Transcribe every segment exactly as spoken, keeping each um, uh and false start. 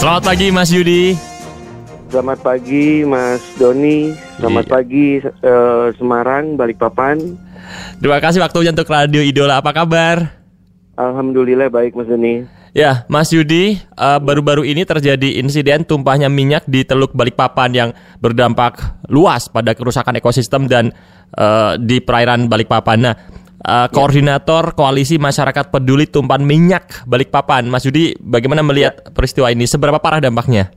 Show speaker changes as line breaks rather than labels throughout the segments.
Selamat pagi Mas Yudi.
Selamat pagi Mas Doni. Selamat
Iya.
pagi uh, Semarang, Balikpapan.
Terima kasih waktunya untuk Radio Idola. Apa kabar?
Alhamdulillah baik Mas Doni.
Ya, Mas Yudi, uh, baru-baru ini terjadi insiden tumpahnya minyak di Teluk Balikpapan yang berdampak luas pada kerusakan ekosistem dan uh, di perairan Balikpapan. Nah, uh, koordinator Koalisi Masyarakat Peduli Tumpahan Minyak Balikpapan, Mas Yudi, bagaimana melihat ya. peristiwa ini? Seberapa parah dampaknya?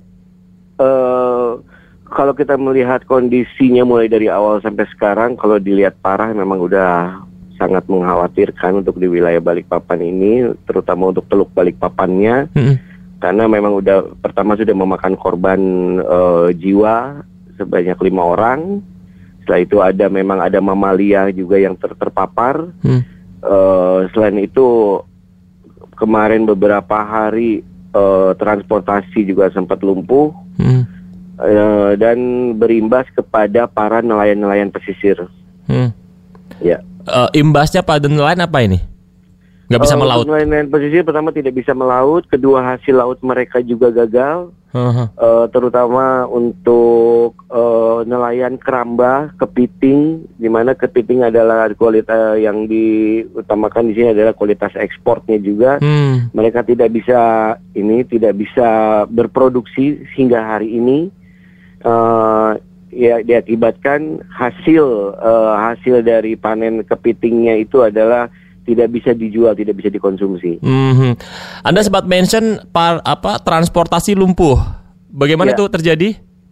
Uh, kalau kita melihat kondisinya mulai dari awal sampai sekarang, kalau dilihat parah memang udah sangat mengkhawatirkan untuk di wilayah Balikpapan ini, terutama untuk Teluk Balikpapannya, hmm. karena memang udah pertama sudah memakan korban uh, jiwa sebanyak lima orang. Setelah itu ada memang ada mamalia juga yang ter- terpapar. Hmm. Uh, selain itu kemarin beberapa hari uh, transportasi juga sempat lumpuh hmm. uh, dan berimbas kepada para nelayan-nelayan pesisir. Hmm. Ya.
Uh, imbasnya pada nelayan apa ini? Nggak bisa uh, melaut?
Nelayan pesisir pertama tidak bisa melaut, kedua hasil laut mereka juga gagal, uh-huh. uh, terutama untuk uh, nelayan keramba, kepiting, di mana kepiting adalah kualitas yang diutamakan di sini adalah kualitas ekspornya juga. Hmm. Mereka tidak bisa ini tidak bisa berproduksi hingga hari ini. Uh, Ya, diakibatkan hasil uh, hasil dari panen kepitingnya itu adalah tidak bisa dijual, tidak bisa dikonsumsi. Mm-hmm.
Anda sempat mention par, apa transportasi lumpuh. Bagaimana ya. itu terjadi?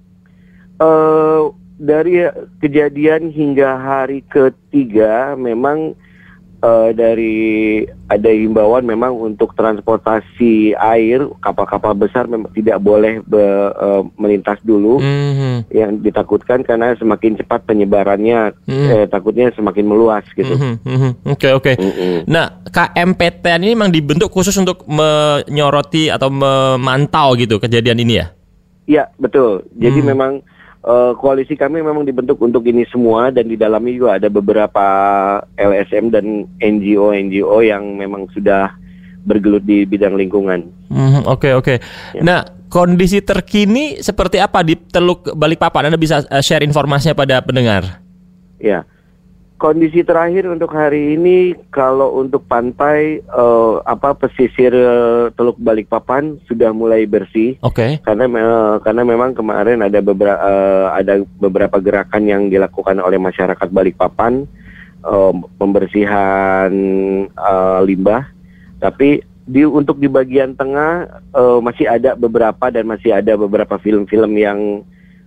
Uh, dari kejadian hingga hari ketiga memang uh, dari ada himbauan memang untuk transportasi air, kapal-kapal besar memang tidak boleh be, uh, melintas dulu. Mm-hmm. Yang ditakutkan karena semakin cepat penyebarannya, mm-hmm. eh, takutnya semakin meluas gitu.
Oke mm-hmm. oke. Okay, okay. mm-hmm. Nah, K M P T N ini memang dibentuk khusus untuk menyoroti atau memantau gitu kejadian ini ya?
Iya betul. Jadi mm. memang Uh, koalisi kami memang dibentuk untuk ini semua, dan di dalamnya juga ada beberapa L S M dan N G O-N G O yang memang sudah bergelut di bidang lingkungan.
Oke mm, oke. Okay, okay. ya. Nah, kondisi terkini seperti apa di Teluk Balikpapan? Anda bisa uh, share informasinya pada pendengar?
Ya, kondisi terakhir untuk hari ini kalau untuk pantai uh, apa pesisir uh, Teluk Balikpapan sudah mulai bersih. Oke. Okay. Karena uh, karena memang kemarin ada beberapa uh, ada beberapa gerakan yang dilakukan oleh masyarakat Balikpapan, uh, pembersihan uh, limbah. Tapi di untuk di bagian tengah uh, masih ada beberapa dan masih ada beberapa film-film yang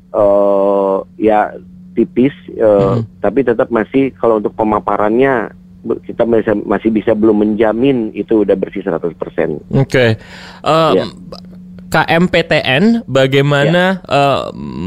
uh, ya tipis, uh, hmm. tapi tetap masih kalau untuk pemaparannya kita masih, masih bisa belum menjamin itu udah bersih seratus persen.
Oke. Okay. Um, ya. K M P T N bagaimana ya. uh,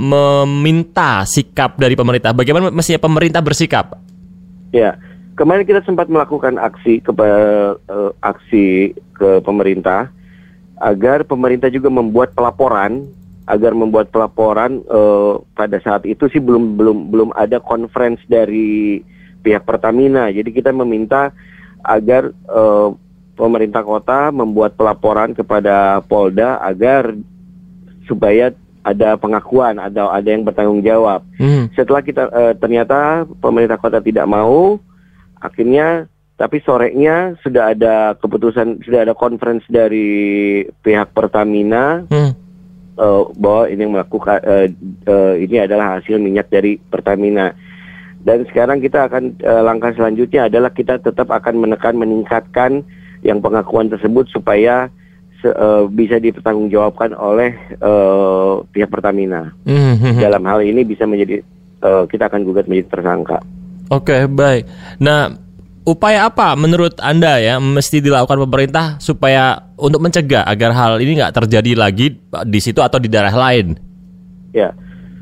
meminta sikap dari pemerintah? Bagaimana mestinya pemerintah bersikap?
Ya, kemarin kita sempat melakukan aksi ke uh, aksi ke pemerintah agar pemerintah juga membuat pelaporan. agar membuat pelaporan uh, pada saat itu sih belum belum belum ada conference dari pihak Pertamina. Jadi kita meminta agar uh, pemerintah kota membuat pelaporan kepada Polda agar supaya ada pengakuan, ada ada yang bertanggung jawab. Hmm. Setelah kita uh, ternyata pemerintah kota tidak mau, akhirnya tapi sorenya sudah ada keputusan, sudah ada conference dari pihak Pertamina. Hmm. Uh, bahwa ini melakukan uh, uh, ini adalah hasil minyak dari Pertamina, dan sekarang kita akan uh, langkah selanjutnya adalah kita tetap akan menekan meningkatkan yang pengakuan tersebut supaya se- uh, bisa dipertanggungjawabkan oleh uh, pihak Pertamina. Mm-hmm. Dalam hal ini bisa menjadi uh, kita akan gugat menjadi tersangka.
Oke, okay, baik. Nah, upaya apa menurut Anda ya mesti dilakukan pemerintah supaya untuk mencegah agar hal ini nggak terjadi lagi di situ atau di daerah lain?
Ya,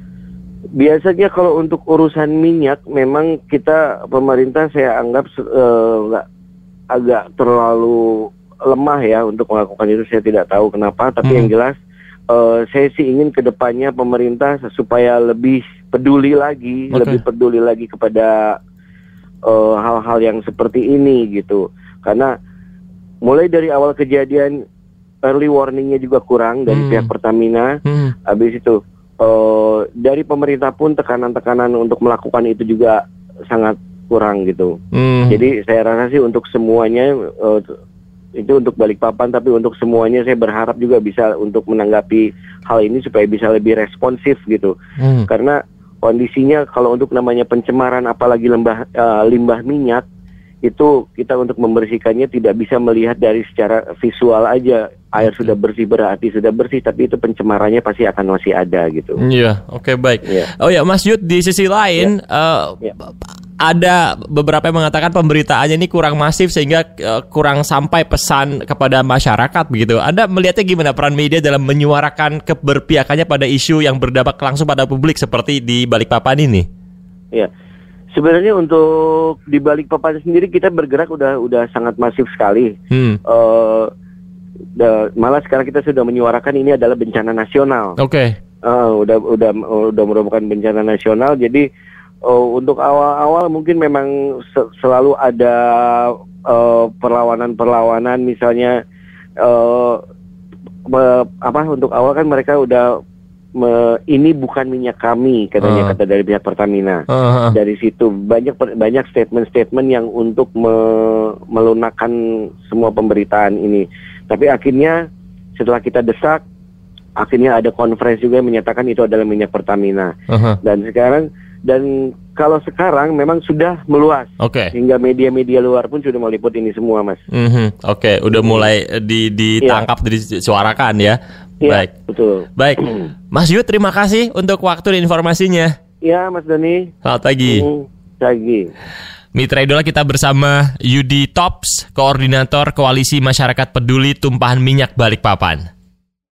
biasanya kalau untuk urusan minyak memang kita pemerintah saya anggap nggak uh, agak terlalu lemah ya untuk melakukan itu. Saya tidak tahu kenapa, tapi hmm. yang jelas uh, saya sih ingin kedepannya pemerintah supaya lebih peduli lagi, okay. lebih peduli lagi kepada Uh, hal-hal yang seperti ini gitu, karena mulai dari awal kejadian early warningnya juga kurang dari
Hmm.
pihak Pertamina.
Hmm.
Habis itu uh, dari pemerintah pun tekanan-tekanan untuk melakukan itu juga sangat kurang gitu.
Hmm.
Jadi saya rasa sih untuk semuanya uh, itu untuk Balikpapan, tapi untuk semuanya saya berharap juga bisa untuk menanggapi hal ini supaya bisa lebih responsif gitu.
Hmm.
Karena kondisinya kalau untuk namanya pencemaran apalagi limbah uh, limbah minyak itu kita untuk membersihkannya tidak bisa melihat dari secara visual aja air sudah bersih, berarti sudah bersih, tapi itu pencemarannya pasti akan masih ada gitu.
Iya, oke baik.
Iya.
Oh ya, Mas Yud, di sisi lain eh,
Iya.
ada beberapa yang mengatakan pemberitaannya ini kurang masif sehingga eh, kurang sampai pesan kepada masyarakat begitu. Anda melihatnya gimana peran media dalam menyuarakan keberpihakannya pada isu yang berdampak langsung pada publik seperti di Balikpapan ini?
Ya, sebenarnya untuk di Balikpapan sendiri kita bergerak udah udah sangat masif sekali.
Hmm.
Eh, da- malah sekarang kita sudah menyuarakan ini adalah bencana nasional.
Oke.
Eh, udah udah udah merupakan bencana nasional. Jadi eh, untuk awal-awal mungkin memang se- selalu ada eh, perlawanan-perlawanan, misalnya eh, me- apa untuk awal kan mereka udah me- ini bukan minyak kami katanya,
Uh.
kata dari pihak Pertamina.
Uh,
Dari situ banyak banyak statement-statement yang untuk me- melunakkan semua pemberitaan ini. Tapi akhirnya setelah kita desak, akhirnya ada konferensi juga yang menyatakan itu adalah minyak Pertamina.
uh,
Dan sekarang dan kalau sekarang memang sudah meluas
Oke.
hingga media-media luar pun sudah meliput ini semua, Mas.
Mhm, Oke, udah mulai eh, di ditangkap, disuarakan ya.
Iya,
Baik.
betul.
Baik. Mas Yud, terima kasih untuk waktu dan informasinya.
Ya, Mas Doni.
Selamat pagi.
Hmm, pagi.
Mitra Idola, kita bersama Yudi Tops, Koordinator Koalisi Masyarakat Peduli Tumpahan Minyak Balikpapan.